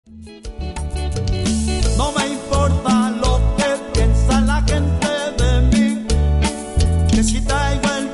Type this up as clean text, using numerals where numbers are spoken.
No me importa lo que piensa la gente de mí, que si traigo el